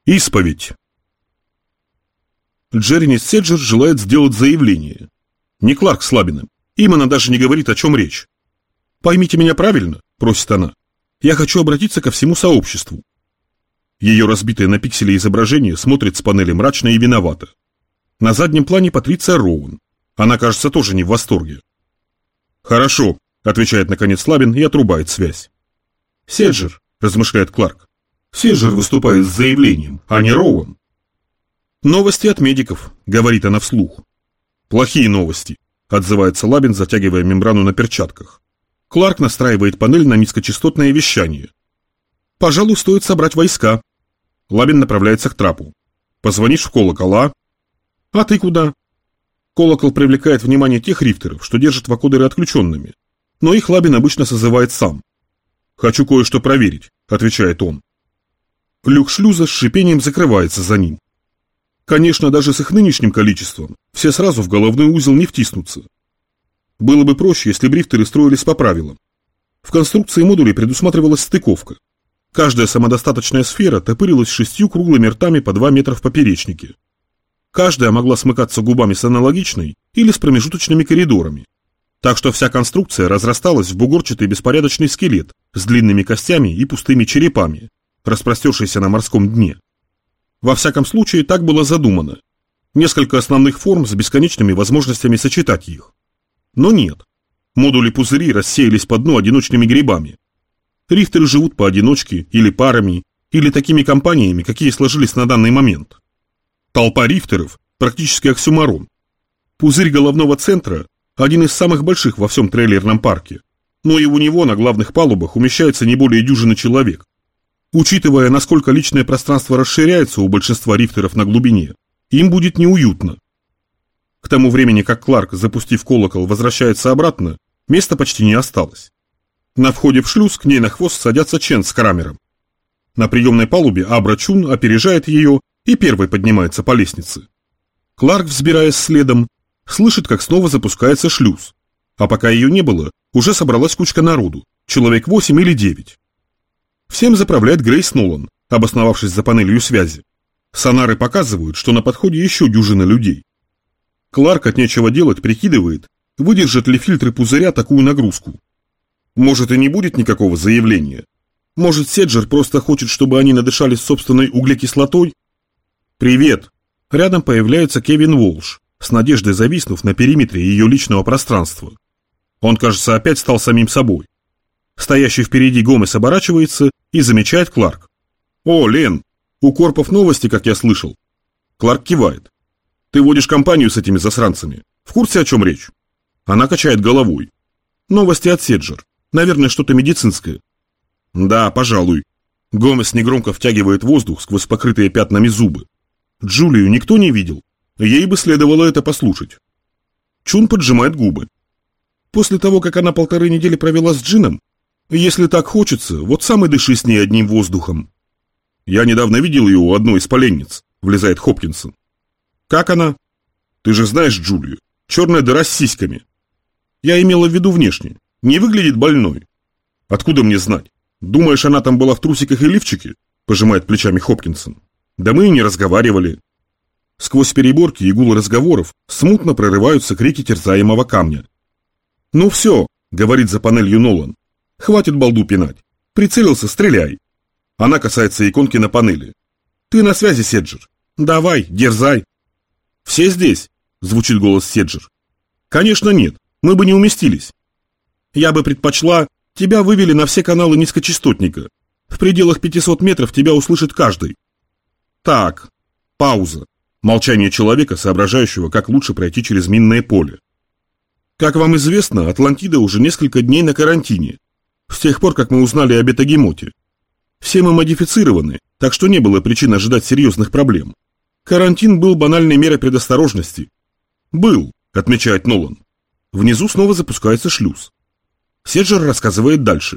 Исповедь. Джереми Седжер желает сделать заявление. Не Кларк с Лабиным. Им она даже не говорит, о чем речь. «Поймите меня правильно», — просит она. «Я хочу обратиться ко всему сообществу». Ее разбитое на пиксели изображение смотрит с панели мрачно и виновато. На заднем плане Патриция Роуэн. Она, кажется, тоже не в восторге. «Хорошо», — отвечает наконец Лабин и отрубает связь. «Седжер», — размышляет Кларк. «Седжер выступает с заявлением, а не Роуэн». «Новости от медиков», — говорит она вслух. «Плохие новости», — отзывается Лабин, затягивая мембрану на перчатках. Кларк настраивает панель на низкочастотное вещание. «Пожалуй, стоит собрать войска». Лабин направляется к трапу. «Позвонишь в колокол, а?» «А ты куда?» Колокол привлекает внимание тех рифтеров, что держат вакодеры отключенными. Но их Лабин обычно созывает сам. «Хочу кое-что проверить», — отвечает он. Люк шлюза с шипением закрывается за ним. Конечно, даже с их нынешним количеством все сразу в головной узел не втиснутся. Было бы проще, если бы рифтеры строились по правилам. В конструкции модулей предусматривалась стыковка. Каждая самодостаточная сфера топырилась 6 круглыми ртами по 2 метра в поперечнике. Каждая могла смыкаться губами с аналогичной или с промежуточными коридорами. Так что вся конструкция разрасталась в бугорчатый беспорядочный скелет с длинными костями и пустыми черепами, распростершийся на морском дне. Во всяком случае, так было задумано. Несколько основных форм с бесконечными возможностями сочетать их. Но нет. Модули-пузыри рассеялись по дну одиночными грибами. Рифтеры живут поодиночке или парами, или такими компаниями, какие сложились на данный момент. Толпа рифтеров – практически оксюморон. Пузырь головного центра – один из самых больших во всем трейлерном парке, но и у него на главных палубах умещается не более дюжины человек. Учитывая, насколько личное пространство расширяется у большинства рифтеров на глубине, им будет неуютно. К тому времени, как Кларк, запустив колокол, возвращается обратно, места почти не осталось. На входе в шлюз к ней на хвост садятся Чен с Крамером. На приемной палубе Абра Чун опережает ее и первой поднимается по лестнице. Кларк, взбираясь следом, слышит, как снова запускается шлюз. А пока ее не было, уже собралась кучка народу, человек 8 или 9. Всем заправляет Грейс Нолан, обосновавшись за панелью связи. Сонары показывают, что на подходе еще дюжина людей. Кларк от нечего делать прикидывает, выдержат ли фильтры пузыря такую нагрузку. Может, и не будет никакого заявления. Может, Седжер просто хочет, чтобы они надышались собственной углекислотой? «Привет!» Рядом появляется Кевин Уолш, с надеждой зависнув на периметре ее личного пространства. Он, кажется, опять стал самим собой. Стоящий впереди Гомес оборачивается и замечает Кларк. «О, Лен, у Корпов новости, как я слышал». Кларк кивает. «Ты водишь компанию с этими засранцами. В курсе, о чем речь?» Она качает головой. «Новости от Седжер. Наверное, что-то медицинское». «Да, пожалуй». Гомес негромко втягивает воздух сквозь покрытые пятнами зубы. Джулию никто не видел. Ей бы следовало это послушать. Чун поджимает губы. После того, как она 1,5 недели провела с Джином, если так хочется, вот сам и дыши с ней одним воздухом. Я недавно видел ее у одной из поленниц, влезает Хопкинсон. Как она? Ты же знаешь Джулию. Черная дыра с сиськами. Я имела в виду внешне. Не выглядит больной. Откуда мне знать? Думаешь, она там была в трусиках и лифчике? Пожимает плечами Хопкинсон. Да мы и не разговаривали. Сквозь переборки и гул разговоров смутно прорываются крики терзаемого камня. «Ну все», — говорит за панелью Нолан. «Хватит балду пинать. Прицелился, стреляй». Она касается иконки на панели. «Ты на связи, Седжер. Давай, дерзай». «Все здесь?» — звучит голос Седжер. «Конечно нет, мы бы не уместились. Я бы предпочла, тебя вывели на все каналы низкочастотника. В пределах 500 метров тебя услышит каждый». «Так». Пауза. Молчание человека, соображающего, как лучше пройти через минное поле. «Как вам известно, Атлантида уже несколько дней на карантине. С тех пор, как мы узнали о бета-гемоте. Все мы модифицированы, так что не было причин ожидать серьезных проблем. Карантин был банальной мерой предосторожности». «Был», — отмечает Нолан. Внизу снова запускается шлюз. Седжер рассказывает дальше.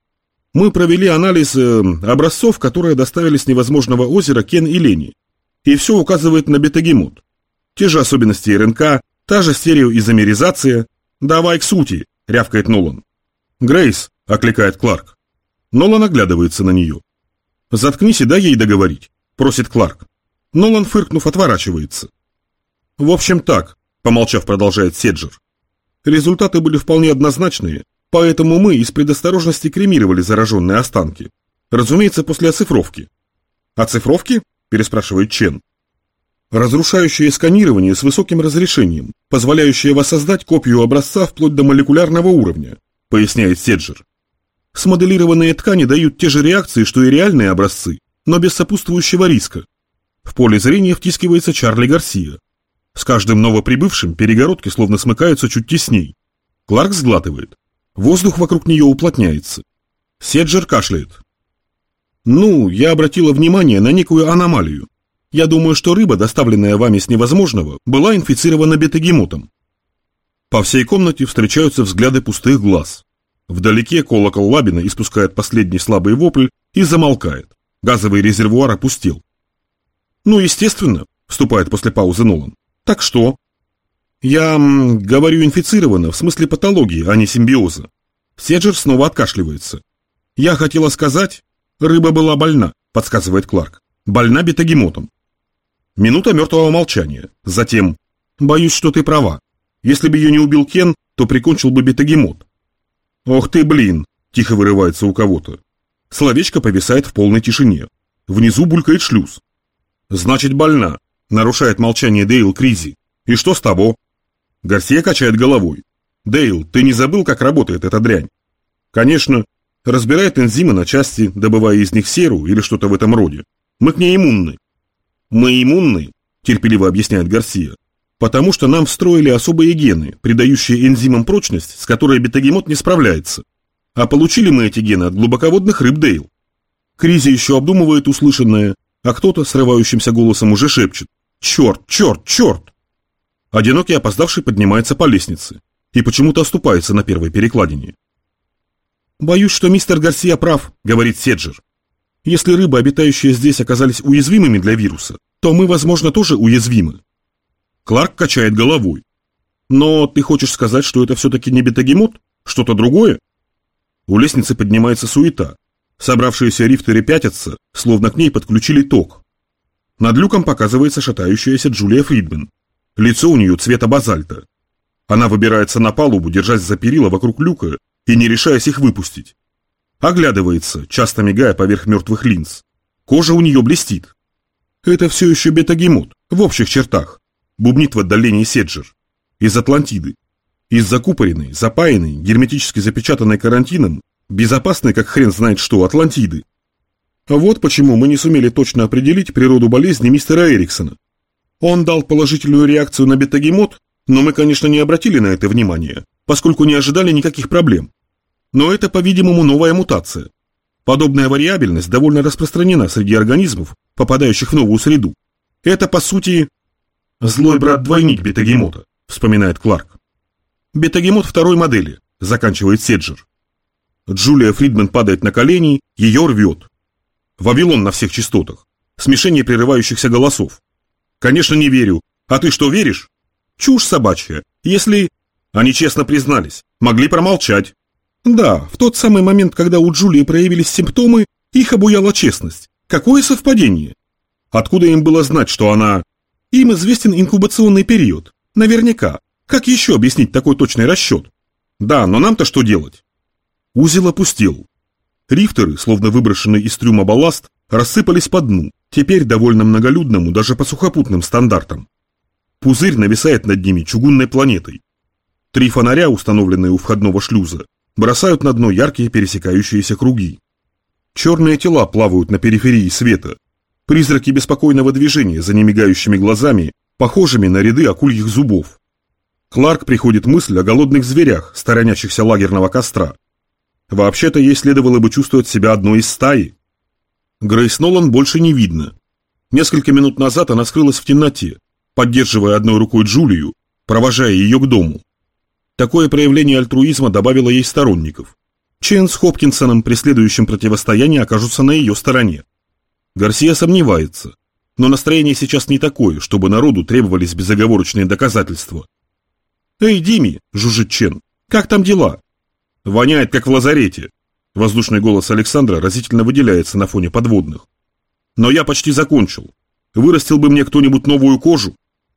«Мы провели анализ образцов, которые доставили с невозможного озера Кен и Лени. И все указывает на бета-гемот. Те же особенности РНК, та же стереоизомеризация. Давай к сути», — рявкает Нолан. «Грейс», — окликает Кларк. Нолан оглядывается на нее. «Заткнись и дай ей договорить», — просит Кларк. Нолан, фыркнув, отворачивается. В общем так, помолчав, продолжает Седжер. Результаты были вполне однозначные, поэтому мы из предосторожности кремировали зараженные останки. Разумеется, после оцифровки. Оцифровки? Переспрашивает Чен. Разрушающее сканирование с высоким разрешением, позволяющее воссоздать копию образца вплоть до молекулярного уровня, поясняет Седжер. Смоделированные ткани дают те же реакции, что и реальные образцы, но без сопутствующего риска. В поле зрения втискивается Чарли Гарсия. С каждым новоприбывшим перегородки словно смыкаются чуть тесней. Кларк сглатывает. Воздух вокруг нее уплотняется. Седжер кашляет. Я обратила внимание на некую аномалию. Я думаю, что рыба, доставленная вами с невозможного, была инфицирована бетагемотом. По всей комнате встречаются взгляды пустых глаз. Вдалеке колокол Лабина испускает последний слабый вопль и замолкает. Газовый резервуар опустел. Естественно, вступает после паузы Нолан. Так что? Я говорю инфицировано в смысле патологии, а не симбиоза. Седжер снова откашливается. Я хотела сказать, рыба была больна, подсказывает Кларк. Больна бетагемотом. Минута мертвого молчания. Затем, боюсь, что ты права. Если бы ее не убил Кен, то прикончил бы бетагемот. Ох ты, блин, тихо вырывается у кого-то. Словечко повисает в полной тишине. Внизу булькает шлюз. Значит, больна, нарушает молчание Дейл Кризи. И что с того? Гарсия качает головой. Дейл, ты не забыл, как работает эта дрянь? Конечно, разбирает энзимы на части, добывая из них серу или что-то в этом роде. Мы к ней иммунны. Мы иммунны, терпеливо объясняет Гарсия, потому что нам встроили особые гены, придающие энзимам прочность, с которой бетагемот не справляется. А получили мы эти гены от глубоководных рыб, Дейл. Кризи еще обдумывает услышанное, а кто-то срывающимся голосом уже шепчет: «Черт, черт, черт!» Одинокий опоздавший поднимается по лестнице и почему-то оступается на первой перекладине. «Боюсь, что мистер Гарсия прав», — говорит Седжер. «Если рыбы, обитающие здесь, оказались уязвимыми для вируса, то мы, возможно, тоже уязвимы». Кларк качает головой. «Но ты хочешь сказать, что это все-таки не бетагемот? Что-то другое?» У лестницы поднимается суета. Собравшиеся рифтеры пятятся, словно к ней подключили ток. Над люком показывается шатающаяся Джулия Фридман. Лицо у нее цвета базальта. Она выбирается на палубу, держась за перила вокруг люка и не решаясь их выпустить. Оглядывается, часто мигая поверх мертвых линз. Кожа у нее блестит. «Это все еще бетагемот, в общих чертах», — бубнит в отдалении Седжер. «Из Атлантиды. Из закупоренной, запаянной, герметически запечатанной карантином, безопасной, как хрен знает что, Атлантиды. Вот почему мы не сумели точно определить природу болезни мистера Эриксона. Он дал положительную реакцию на бетагемот, но мы, конечно, не обратили на это внимания, поскольку не ожидали никаких проблем. Но это, по-видимому, новая мутация. Подобная вариабельность довольно распространена среди организмов, попадающих в новую среду. Это, по сути, злой брат-двойник бетагемота, вспоминает Кларк. Бетагемот второй модели, заканчивает Седжер. Джулия Фридман падает на колени, ее рвет. Вавилон на всех частотах. Смешение прерывающихся голосов. Конечно, не верю. А ты что, веришь? Чушь собачья. Если... Они честно признались. Могли промолчать. Да, в тот самый момент, когда у Джулии проявились симптомы, их обуяла честность. Какое совпадение? Откуда им было знать, что она... Им известен инкубационный период. Наверняка. Как еще объяснить такой точный расчет? Да, но нам-то что делать? Узел опустел. Рифтеры, словно выброшенный из трюма балласт, рассыпались по дну, теперь довольно многолюдному даже по сухопутным стандартам. Пузырь нависает над ними чугунной планетой. 3 фонаря, установленные у входного шлюза, бросают на дно яркие пересекающиеся круги. Черные тела плавают на периферии света. Призраки беспокойного движения за немигающими глазами, похожими на ряды акульих зубов. Кларк приходит мысль о голодных зверях, сторонящихся лагерного костра. Вообще-то ей следовало бы чувствовать себя одной из стаи. Грейс Нолан больше не видно. Несколько минут назад она скрылась в темноте, поддерживая одной рукой Джулию, провожая ее к дому. Такое проявление альтруизма добавило ей сторонников. Чен с Хопкинсоном при следующем противостоянии окажутся на ее стороне. Гарсия сомневается, но настроение сейчас не такое, чтобы народу требовались безоговорочные доказательства. «Эй, Дими!» – жужжит Чен. «Как там дела?» «Воняет, как в лазарете!» Воздушный голос Александра разительно выделяется на фоне подводных. Но я почти закончил. Вырастил бы мне кто-нибудь новую кожу.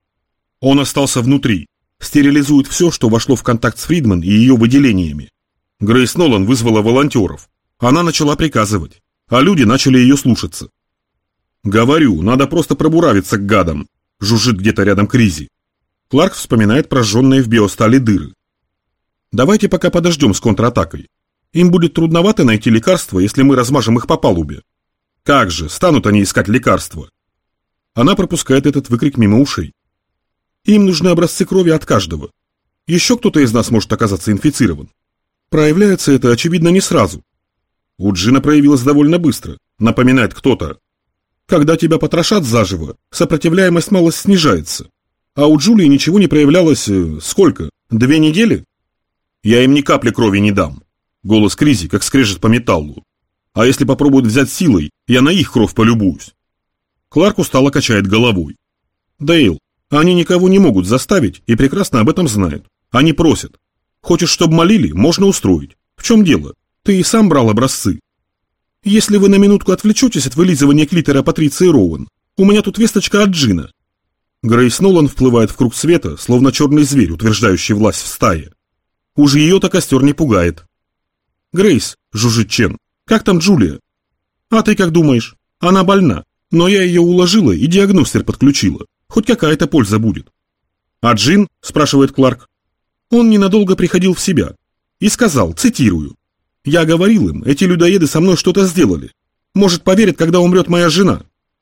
Он остался внутри. Стерилизует все, что вошло в контакт с Фридман и ее выделениями. Грейс Нолан вызвала волонтеров. Она начала приказывать, а люди начали ее слушаться. «Говорю, надо просто пробуравиться к гадам», — жужжит где-то рядом Кризи. Кларк вспоминает прожженные в биостали дыры. «Давайте пока подождем с контратакой. Им будет трудновато найти лекарства, если мы размажем их по палубе. Как же, станут они искать лекарства?» Она пропускает этот выкрик мимо ушей. «Им нужны образцы крови от каждого. Еще кто-то из нас может оказаться инфицирован. Проявляется это, очевидно, не сразу. У Джина проявилось довольно быстро, напоминает кто-то. Когда тебя потрошат заживо, сопротивляемость малость снижается. А у Джулии ничего не проявлялось... сколько? 2 недели? Я им ни капли крови не дам. Голос Кризи, как скрежет по металлу. А если попробуют взять силой, я на их кровь полюбуюсь. Кларк устало качает головой. Дейл, они никого не могут заставить и прекрасно об этом знают. Они просят. Хочешь, чтобы молили, можно устроить. В чем дело? Ты и сам брал образцы. Если вы на минутку отвлечетесь от вылизывания клитора Патриции Роуэн, у меня тут весточка от Джина. Грейс Нолан вплывает в круг света, словно черный зверь, утверждающий власть в стае. Уж ее-то костер не пугает. Грейс, жужжит Чен, как там Джулия? А ты как думаешь? Она больна, но я ее уложила и диагностер подключила. Хоть какая-то польза будет. А Джин, спрашивает Кларк. Он ненадолго приходил в себя и сказал, цитирую, «Я говорил им, эти людоеды со мной что-то сделали. Может, поверят, когда умрет моя жена?»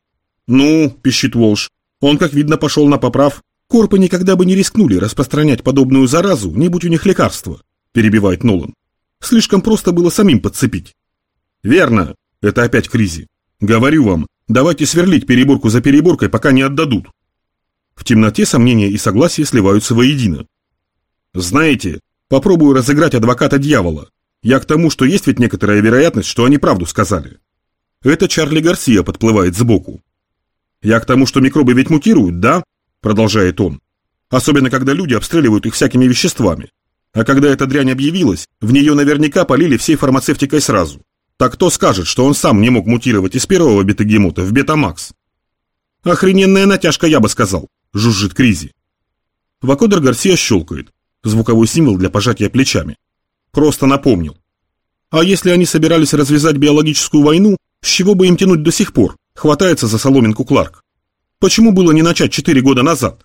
«Ну, — пищит Уолш, — он, как видно, пошел на поправ. Корпы никогда бы не рискнули распространять подобную заразу, не будь у них лекарства», — перебивает Нолан. «Слишком просто было самим подцепить». «Верно, это опять Кризи. Говорю вам, давайте сверлить переборку за переборкой, пока не отдадут». В темноте сомнения и согласие сливаются воедино. «Знаете, попробую разыграть адвоката дьявола. Я к тому, что есть ведь некоторая вероятность, что они правду сказали». Это Чарли Гарсия подплывает сбоку. «Я к тому, что микробы ведь мутируют, да?» — продолжает он. «Особенно, когда люди обстреливают их всякими веществами. А когда эта дрянь объявилась, в нее наверняка полили всей фармацевтикой сразу. Так кто скажет, что он сам не мог мутировать из первого бета-гемота в бета-макс?» «Охрененная натяжка, я бы сказал», — жужжит Кризи. Вакодер Гарсия щелкает. Звуковой символ для пожатия плечами. Просто напомнил. А если они собирались развязать биологическую войну, с чего бы им тянуть до сих пор? Хватается за соломинку Кларк. Почему было не начать 4 года назад?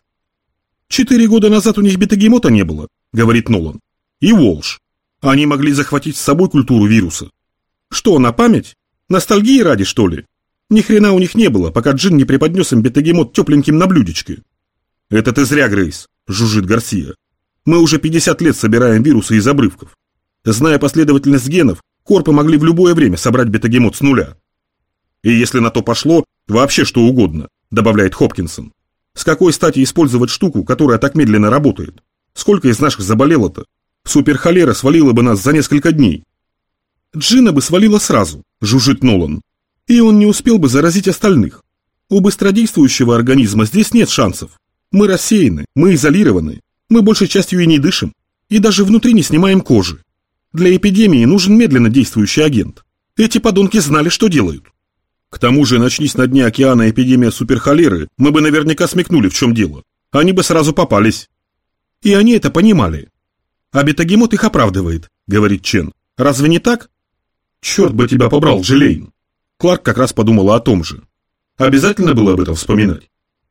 4 года назад у них бета-гемота не было, говорит Нолан. И Уолш. Они могли захватить с собой культуру вируса. Что, на память? Ностальгии ради, что ли? Ни хрена у них не было, пока Джин не преподнес им бета-гемот тепленьким на блюдечке. Это ты зря, Грейс, жужжит Гарсия. Мы уже 50 лет собираем вирусы из обрывков. Зная последовательность генов, корпы могли в любое время собрать бета-гемот с нуля. И если на то пошло, вообще что угодно, добавляет Хопкинсон. С какой стати использовать штуку, которая так медленно работает? Сколько из наших заболело-то? Суперхолера свалила бы нас за несколько дней. Джина бы свалила сразу, жужжит Нолан. И он не успел бы заразить остальных. У быстродействующего организма здесь нет шансов. Мы рассеяны, мы изолированы, мы большей частью и не дышим, и даже внутри не снимаем кожи. Для эпидемии нужен медленно действующий агент. Эти подонки знали, что делают. К тому же, начнись на дне океана эпидемия суперхолеры, мы бы наверняка смекнули, в чем дело. Они бы сразу попались. И они это понимали. А бета-гемот их оправдывает, говорит Чен. Разве не так? Черт бы тебя побрал, Джиллейн. Кларк как раз подумала о том же. Обязательно было об этом вспоминать.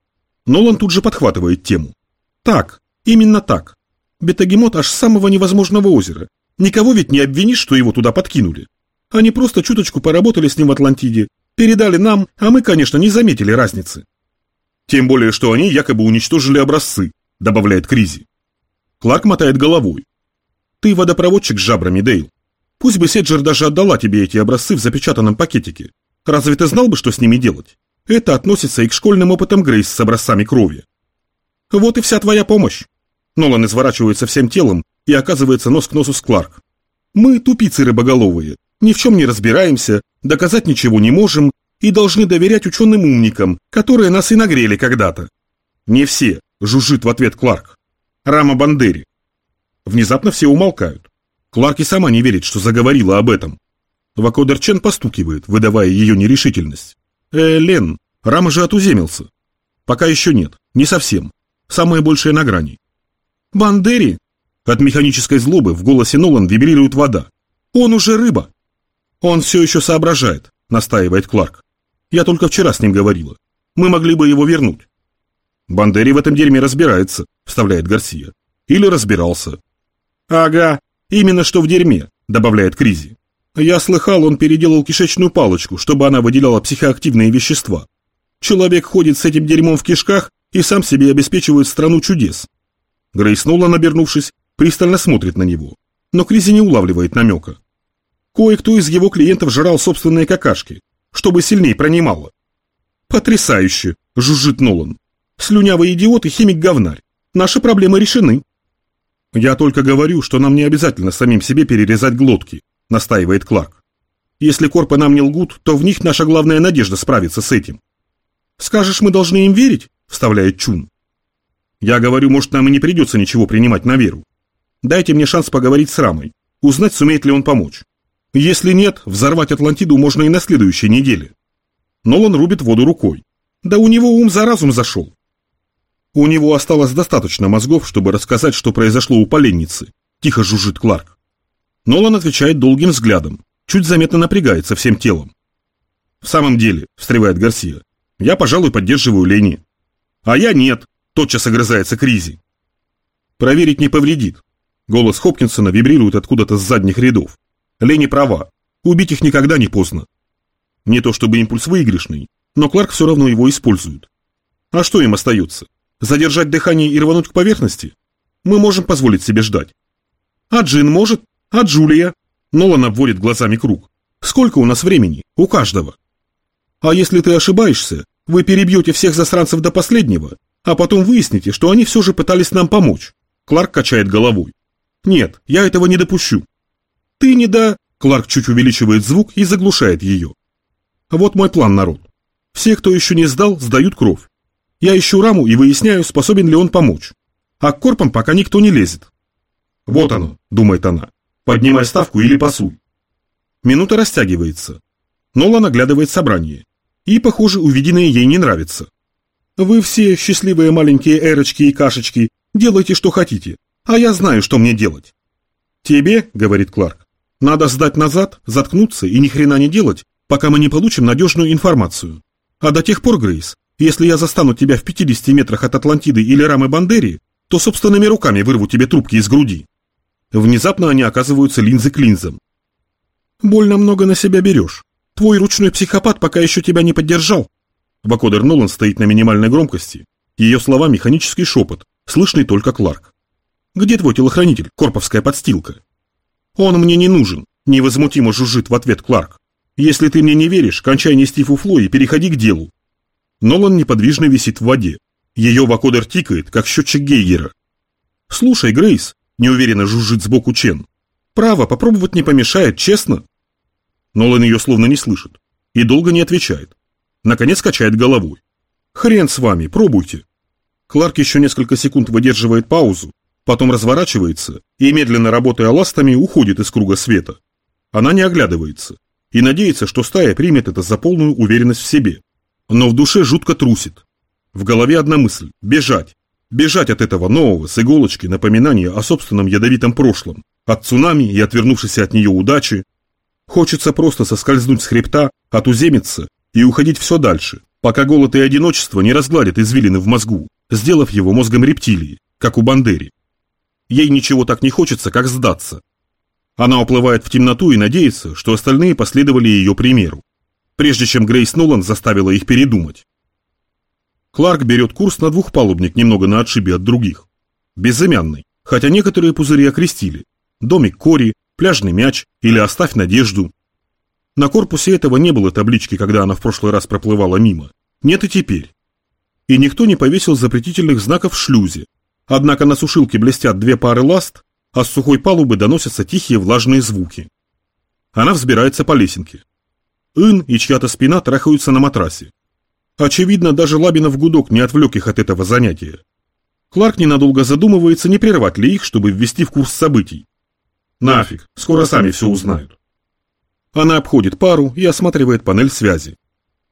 Нолан тут же подхватывает тему. Так, именно так. Бета-гемот аж с самого невозможного озера. Никого ведь не обвинишь, что его туда подкинули. Они просто чуточку поработали с ним в Атлантиде, передали нам, а мы, конечно, не заметили разницы. Тем более, что они якобы уничтожили образцы, добавляет Кризи. Кларк мотает головой. Ты водопроводчик с жабрами, Дейл. Пусть бы Седжер даже отдала тебе эти образцы в запечатанном пакетике. Разве ты знал бы, что с ними делать? Это относится и к школьным опытам Грейс с образцами крови. Вот и вся твоя помощь. Нолан изворачивается всем телом и оказывается нос к носу с Кларк. Мы тупицы рыбоголовые, ни в чем не разбираемся, доказать ничего не можем и должны доверять ученым-умникам, которые нас и нагрели когда-то. Не все, жужжит в ответ Кларк. Рама Бандери. Внезапно все умолкают. Кларк и сама не верит, что заговорила об этом. Вакодер Чен постукивает, выдавая ее нерешительность. Лен, Рама же отуземился. Пока еще нет, не совсем. Самое большее на грани. Бандери? От механической злобы в голосе Нолан вибрирует вода. Он уже рыба. Он все еще соображает, настаивает Кларк. Я только вчера с ним говорила. Мы могли бы его вернуть. Бандери в этом дерьме разбирается, вставляет Гарсия. Или разбирался. Ага, именно что в дерьме, добавляет Кризи. Я слыхал, он переделал кишечную палочку, чтобы она выделяла психоактивные вещества. Человек ходит с этим дерьмом в кишках и сам себе обеспечивает страну чудес. Грейс Нолан, обернувшись, пристально смотрит на него, но Кризи не улавливает намека. Кое-кто из его клиентов жрал собственные какашки, чтобы сильнее пронимало. Потрясающе, жужжит Нолан. Слюнявый идиот и химик-говнарь. Наши проблемы решены. Я только говорю, что нам не обязательно самим себе перерезать глотки, настаивает Кларк. Если корпы нам не лгут, то в них наша главная надежда справиться с этим. Скажешь, мы должны им верить? Вставляет Чун. Я говорю, может, нам и не придется ничего принимать на веру. Дайте мне шанс поговорить с Рамой, узнать, сумеет ли он помочь. Если нет, взорвать Атлантиду можно и на следующей неделе. Нолан рубит воду рукой. Да у него ум за разум зашел. У него осталось достаточно мозгов, чтобы рассказать, что произошло у поленницы, тихо жужжит Кларк. Нолан отвечает долгим взглядом, чуть заметно напрягается всем телом. В самом деле, встревает Гарсия, я, пожалуй, поддерживаю Лени. А я нет, тотчас огрызается Кризи. Проверить не повредит. Голос Хопкинсона вибрирует откуда-то с задних рядов. Лени права, убить их никогда не поздно. Не то чтобы импульс выигрышный, но Кларк все равно его использует. А что им остается? Задержать дыхание и рвануть к поверхности? Мы можем позволить себе ждать. А Джин может? А Джулия? Нолан обводит глазами круг. Сколько у нас времени? У каждого. А если ты ошибаешься, вы перебьете всех засранцев до последнего, а потом выясните, что они все же пытались нам помочь. Кларк качает головой. Нет, я этого не допущу. Ты не да... Кларк чуть увеличивает звук и заглушает ее. Вот мой план, народ. Все, кто еще не сдал, сдают кровь. Я ищу Раму и выясняю, способен ли он помочь. А к корпам пока никто не лезет. Вот оно, думает она. Поднимай ставку или пасуй. Минута растягивается. Нолан оглядывает собрание. И, похоже, увиденное ей не нравится. Вы все, счастливые маленькие эрочки и кашечки, делайте, что хотите. А я знаю, что мне делать. Тебе, говорит Кларк, надо сдать назад, заткнуться и ни хрена не делать, пока мы не получим надежную информацию. А до тех пор, Грейс, если я застану тебя в 50 метрах от Атлантиды или Рамы Бандери, то собственными руками вырву тебе трубки из груди. Внезапно они оказываются линзы к линзам. Больно много на себя берешь. Твой ручной психопат пока еще тебя не поддержал. Вакодер Нолан стоит на минимальной громкости. Ее слова механический шепот, слышный только Кларк. Где твой телохранитель, корповская подстилка? Он мне не нужен, невозмутимо жужжит в ответ Кларк. Если ты мне не веришь, кончай нести фуфло и переходи к делу. Нолан неподвижно висит в воде. Ее вакодер тикает, как счетчик Гейгера. Слушай, Грейс, неуверенно жужжит сбоку Чен. Право, попробовать не помешает, честно? Нолан ее словно не слышит и долго не отвечает. Наконец качает головой. Хрен с вами, пробуйте. Кларк еще несколько секунд выдерживает паузу, потом разворачивается и, медленно работая ластами, уходит из круга света. Она не оглядывается и надеется, что стая примет это за полную уверенность в себе. Но в душе жутко трусит. В голове одна мысль – бежать. Бежать от этого нового, с иголочки, напоминания о собственном ядовитом прошлом, от цунами и отвернувшейся от нее удачи. Хочется просто соскользнуть с хребта, отуземиться и уходить все дальше, пока голод и одиночество не разгладят извилины в мозгу, сделав его мозгом рептилии, как у Бандери. Ей ничего так не хочется, как сдаться. Она уплывает в темноту и надеется, что остальные последовали ее примеру, прежде чем Грейс Нолан заставила их передумать. Кларк берет курс на двухпалубник немного на отшибе от других. Безымянный, хотя некоторые пузыри окрестили. Домик Кори, пляжный мяч или оставь надежду. На корпусе этого не было таблички, когда она в прошлый раз проплывала мимо. Нет и теперь. И никто не повесил запретительных знаков в шлюзе. Однако на сушилке блестят две пары ласт, а с сухой палубы доносятся тихие влажные звуки. Она взбирается по лесенке. Ин и чья-то спина трахаются на матрасе. Очевидно, даже Лабинов гудок не отвлек их от этого занятия. Кларк ненадолго задумывается, не прервать ли их, чтобы ввести в курс событий. Нафиг, скоро сами все узнают. Она обходит пару и осматривает панель связи.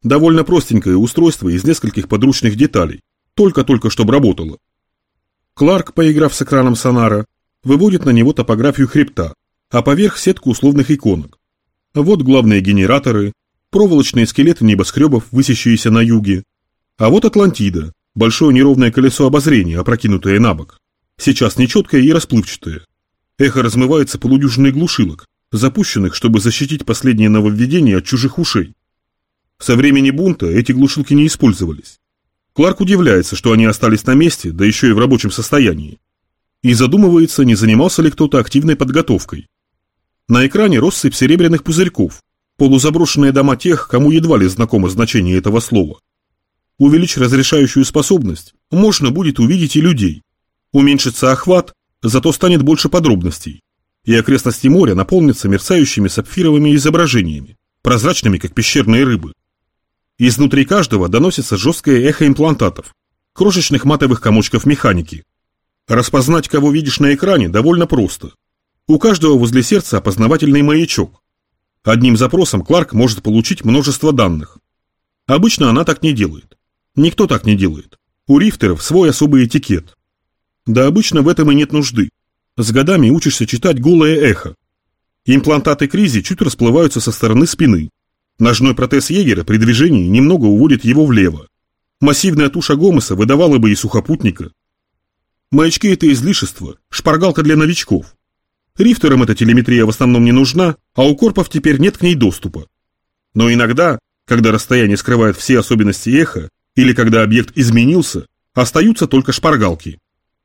Довольно простенькое устройство из нескольких подручных деталей, только-только чтобы работало. Кларк, поиграв с экраном сонара, выводит на него топографию хребта, а поверх сетку условных иконок. Вот главные генераторы, проволочные скелеты небоскребов, высящиеся на юге. А вот Атлантида, большое неровное колесо обозрения, опрокинутое на бок. Сейчас нечеткое и расплывчатое. Эхо размывается полудюжиной глушилок, запущенных, чтобы защитить последние нововведения от чужих ушей. Со времени бунта эти глушилки не использовались. Кларк удивляется, что они остались на месте, да еще и в рабочем состоянии. И задумывается, не занимался ли кто-то активной подготовкой. На экране россыпь серебряных пузырьков, полузаброшенные дома тех, кому едва ли знакомо значение этого слова. Увеличь разрешающую способность, можно будет увидеть и людей. Уменьшится охват, зато станет больше подробностей. И окрестности моря наполнятся мерцающими сапфировыми изображениями, прозрачными, как пещерные рыбы. Изнутри каждого доносится жесткое эхо имплантатов, крошечных матовых комочков механики. Распознать, кого видишь на экране, довольно просто. У каждого возле сердца опознавательный маячок. Одним запросом Кларк может получить множество данных. Обычно она так не делает. Никто так не делает. У рифтеров свой особый этикет. Да обычно в этом и нет нужды. С годами учишься читать голое эхо. Имплантаты Кризи чуть расплываются со стороны спины. Ножной протез егеря при движении немного уводит его влево. Массивная туша Гомеса выдавала бы и сухопутника. Маячки – это излишество, шпаргалка для новичков. Рифтерам эта телеметрия в основном не нужна, а у корпов теперь нет к ней доступа. Но иногда, когда расстояние скрывает все особенности эха, или когда объект изменился, остаются только шпаргалки.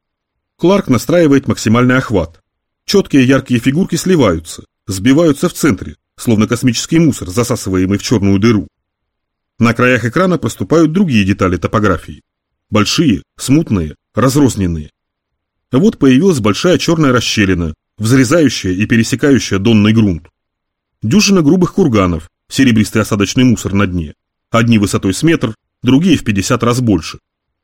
Кларк настраивает максимальный охват. Четкие яркие фигурки сливаются, сбиваются в центре, словно космический мусор, засасываемый в черную дыру. На краях экрана проступают другие детали топографии. Большие, смутные, разрозненные. Вот появилась большая черная расщелина, взрезающая и пересекающая донный грунт. Дюжина грубых курганов, серебристый осадочный мусор на дне. Одни высотой с метр, другие в 50 раз больше.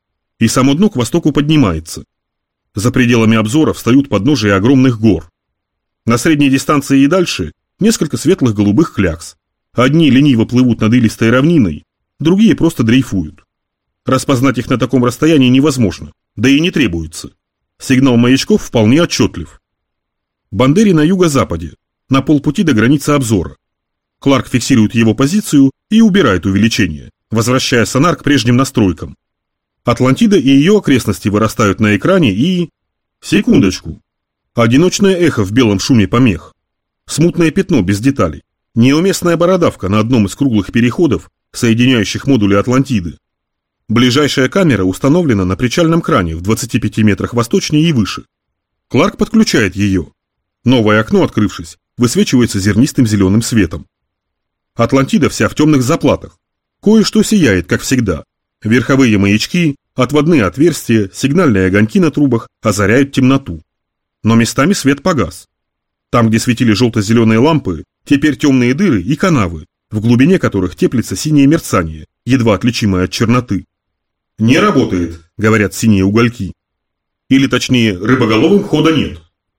И само дно к востоку поднимается. За пределами обзора встают подножия огромных гор. На средней дистанции и дальше несколько светлых голубых клякс. Одни лениво плывут над илистой равниной, другие просто дрейфуют. Распознать их на таком расстоянии невозможно, да и не требуется. Сигнал маячков вполне отчетлив. Бандери на юго-западе, на полпути до границы обзора. Кларк фиксирует его позицию и убирает увеличение, возвращая сонар к прежним настройкам. Атлантида и ее окрестности вырастают на экране и... Секундочку. Одиночное эхо в белом шуме помех. Смутное пятно без деталей. Неуместная бородавка на одном из круглых переходов, соединяющих модули Атлантиды. Ближайшая камера установлена на причальном кране в 25 метрах восточнее и выше. Кларк подключает ее. Новое окно, открывшись, высвечивается зернистым зеленым светом. Атлантида вся в темных заплатах. Кое-что сияет, как всегда. Верховые маячки, отводные отверстия, сигнальные огоньки на трубах озаряют темноту. Но местами свет погас. Там, где светили желто-зеленые лампы, теперь темные дыры и канавы, в глубине которых теплится синее мерцание, едва отличимое от черноты. «Не работает», — говорят синие угольки. Или точнее, рыбоголовым хода нет.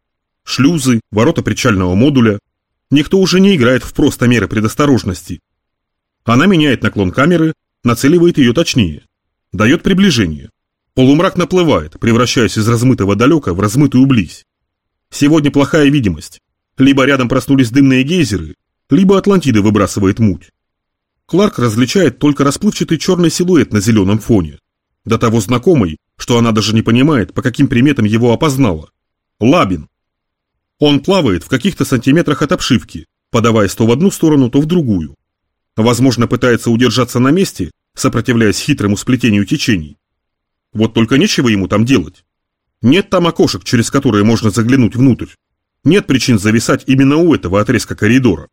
Шлюзы, ворота причального модуля. Никто уже не играет в просто меры предосторожности. Она меняет наклон камеры, нацеливает ее точнее. Дает приближение. Полумрак наплывает, превращаясь из размытого далека в размытую близь. Сегодня плохая видимость. Либо рядом проснулись дымные гейзеры, либо Атлантида выбрасывает муть. Кларк различает только расплывчатый черный силуэт на зеленом фоне. До того знакомый, что она даже не понимает, по каким приметам его опознала. Лабин. Он плавает в каких-то сантиметрах от обшивки, подаваясь то в одну сторону, то в другую. Возможно, пытается удержаться на месте, сопротивляясь хитрому сплетению течений. Вот только нечего ему там делать. Нет там окошек, через которые можно заглянуть внутрь. Нет причин зависать именно у этого отрезка коридора.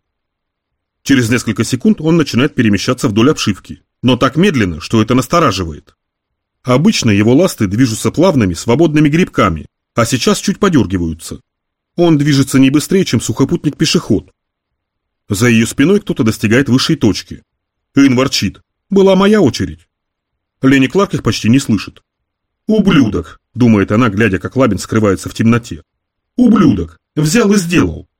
Через несколько секунд он начинает перемещаться вдоль обшивки, но так медленно, что это настораживает. Обычно его ласты движутся плавными, свободными грибками, а сейчас чуть подергиваются. Он движется не быстрее, чем сухопутник-пешеход. За ее спиной кто-то достигает высшей точки. Эйн ворчит. «Была моя очередь». Ленни Кларк их почти не слышит. «Ублюдок», — думает она, глядя, как Лабин скрывается в темноте. «Ублюдок! Взял и сделал!»